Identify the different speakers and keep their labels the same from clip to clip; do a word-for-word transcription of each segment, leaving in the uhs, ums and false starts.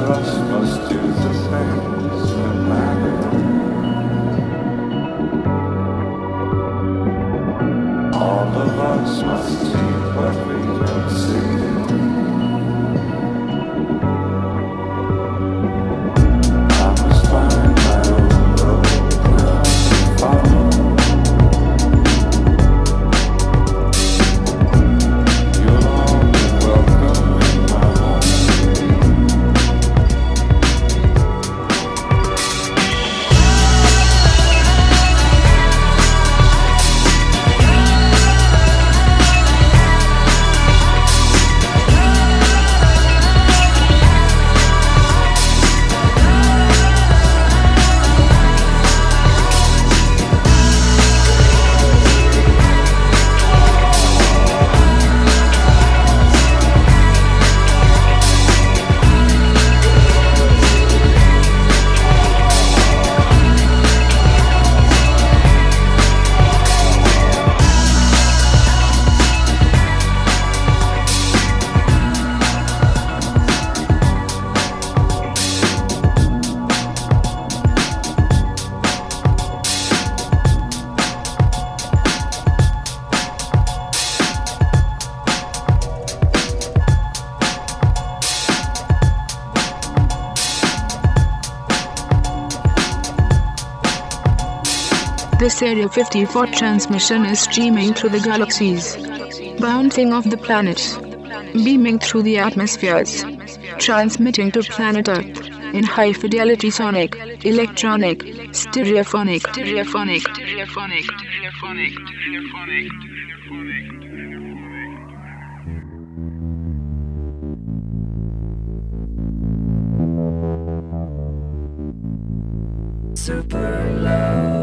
Speaker 1: This Area fifty-four transmission is streaming through the galaxies, bouncing off the planets, beaming through the atmospheres, transmitting to planet Earth in high-fidelity sonic, electronic, stereophonic, stereophonic, stereophonic, stereophonic, stereophonic, stereophonic.
Speaker 2: Super love.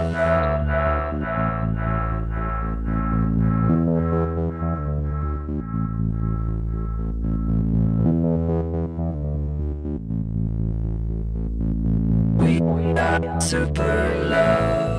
Speaker 2: We are super love.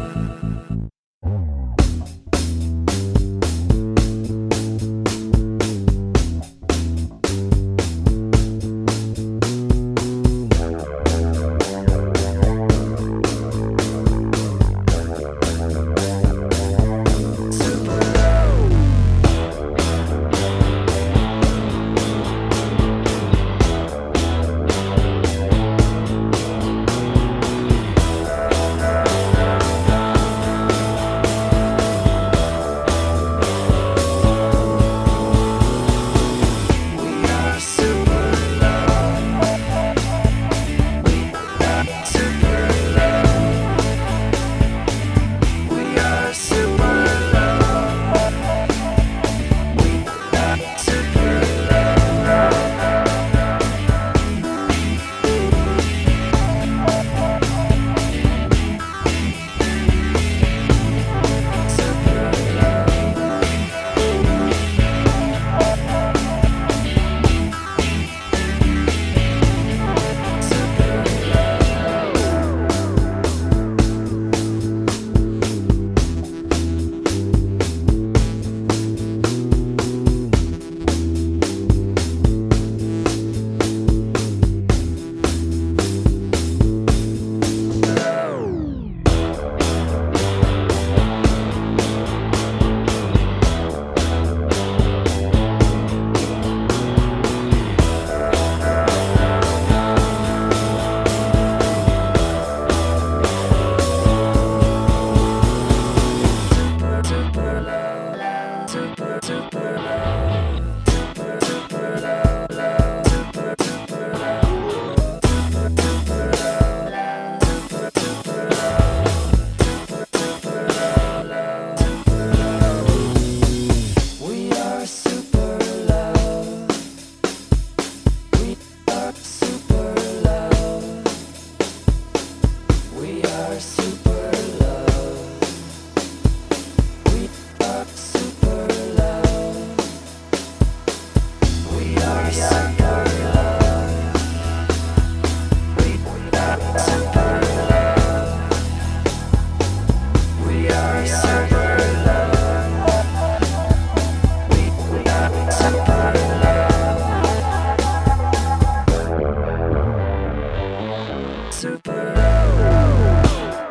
Speaker 2: super love.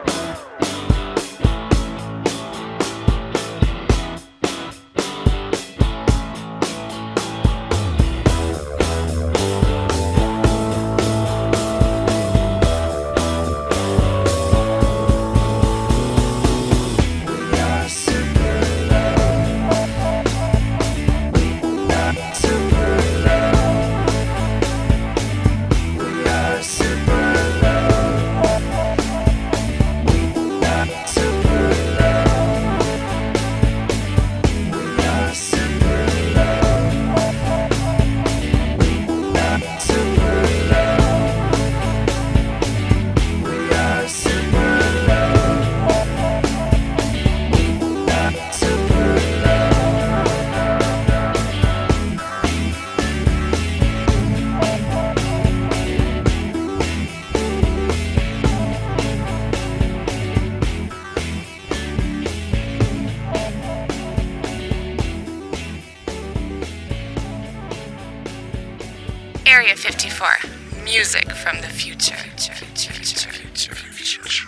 Speaker 3: Area fifty-four, music from the future. future, future, future, future, future.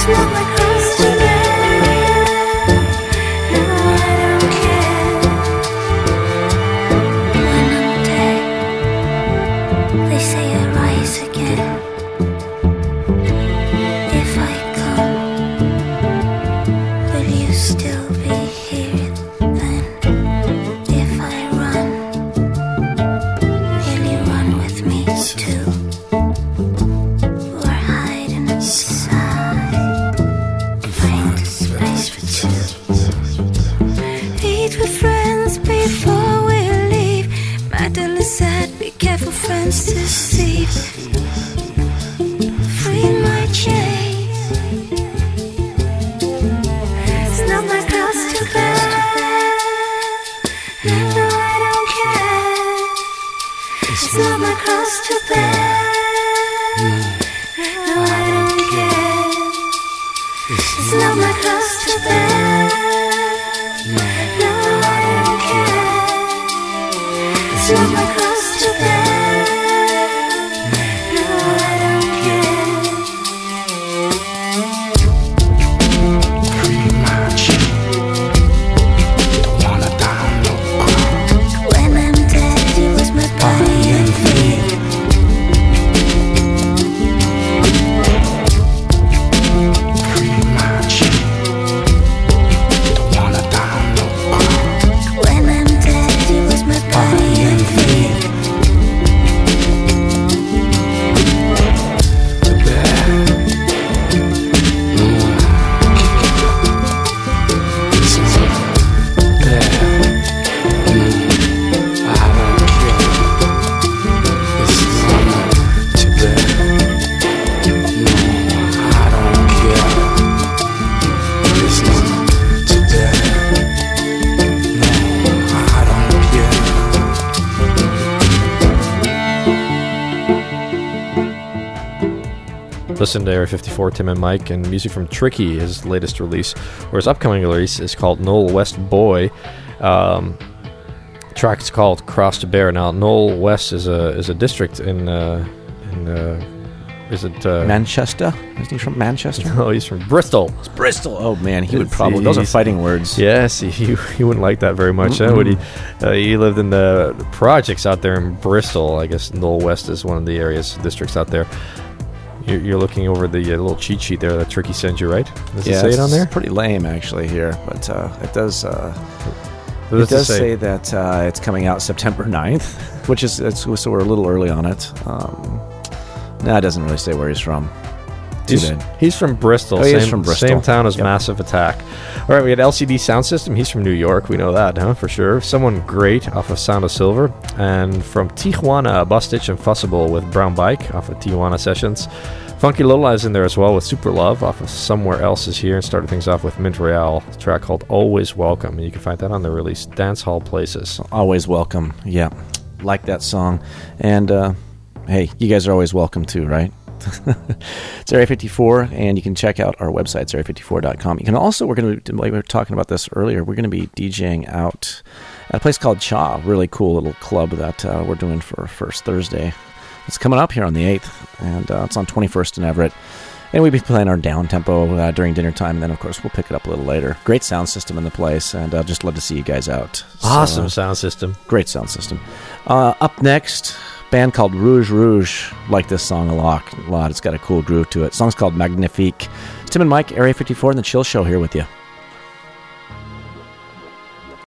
Speaker 4: It's not my cross to bear. No, I don't care. When I'm dead, they say I rise again. If I come, will you still be here then? If I run, will you run with me too? Or hide inside, find a space for two. Eat with friends before we leave. Madeline said, be careful, friends deceive. Free my chains. It's not my cross to bear. No, I don't care. It's not my cross to bear. No, I don't care. It's not my cross to bear. No, I don't care. It's not my cross to bear. No, I don't care.
Speaker 5: Free my chain. Don't wanna die no more.
Speaker 4: When I'm dead, it was my body and feet.
Speaker 5: Free my chain. Don't wanna die no more.
Speaker 4: When I'm dead, it was my body and feet.
Speaker 5: To bear. No one It's not bear. No, I don't care. It's not to bear. No, I don't care. It's not to bear. No, I don't care.
Speaker 6: Listen to Area fifty-four, Tim and Mike, and music from Tricky, his latest release, or his upcoming release, is called Knoll West Boy. Um, track is called Cross to Bear. Now, Knoll West is a is a district in uh, in uh, is it uh,
Speaker 7: Manchester? Isn't he from Manchester?
Speaker 6: No, he's from Bristol.
Speaker 7: It's Bristol. Oh man, he would
Speaker 6: It's-
Speaker 7: probably. Those are
Speaker 6: he's-
Speaker 7: fighting words.
Speaker 6: Yes, he, he wouldn't like that very much. Huh? Would he? Uh, he lived in the projects out there in Bristol. I guess Knoll West is one of the areas, districts out there. You're, you're looking over the uh, little cheat sheet there that Tricky sent you, right? Does it say it on there?
Speaker 7: It's pretty lame actually here, but uh, it does. Uh,
Speaker 6: What
Speaker 7: it
Speaker 6: does
Speaker 7: does say, that uh, it's coming out September ninth, which is it's, so we're a little early on it. Um, no, it doesn't really say where he's from. Too
Speaker 6: He's,
Speaker 7: bad.
Speaker 6: he's from Bristol.
Speaker 7: Oh, he
Speaker 6: same,
Speaker 7: is from Bristol.
Speaker 6: Same town as
Speaker 7: Yep.
Speaker 6: Massive Attack. All right, we had L C D Sound System. He's from New York. We know that, huh? For sure. Someone Great off of Sound of Silver. And from Tijuana, Bustitch and Fussable with Brown Bike off of Tijuana Sessions. Funky Little Eye's in there as well with Super Love off of Somewhere Else Is Here, and started things off with Mint Royale, a track called Always Welcome. And you can find that on the release Dance Hall Places.
Speaker 7: Always welcome. Yeah, like that song. And uh, hey, you guys are always welcome too, right? It's Area fifty-four, and you can check out our website, it's area fifty-four dot com. You can also, we're going to, like we were talking about this earlier, we're going to be DJing out at a place called Cha, a really cool little club that uh, we're doing for First Thursday. It's coming up here on the eighth, and uh, it's on twenty-first in Everett. And we'll be playing our down tempo uh, during dinner time, and then, of course, we'll pick it up a little later. Great sound system in the place, and I'd just love to see you guys out. So,
Speaker 6: Awesome
Speaker 7: uh,
Speaker 6: sound system.
Speaker 7: Great sound system. Uh, up next, band called Rouge Rouge. Like this song a lot. A lot. It's got a cool groove to it. The song's called Magnifique. It's Tim and Mike, Area fifty-four, and the Chill Show here with you.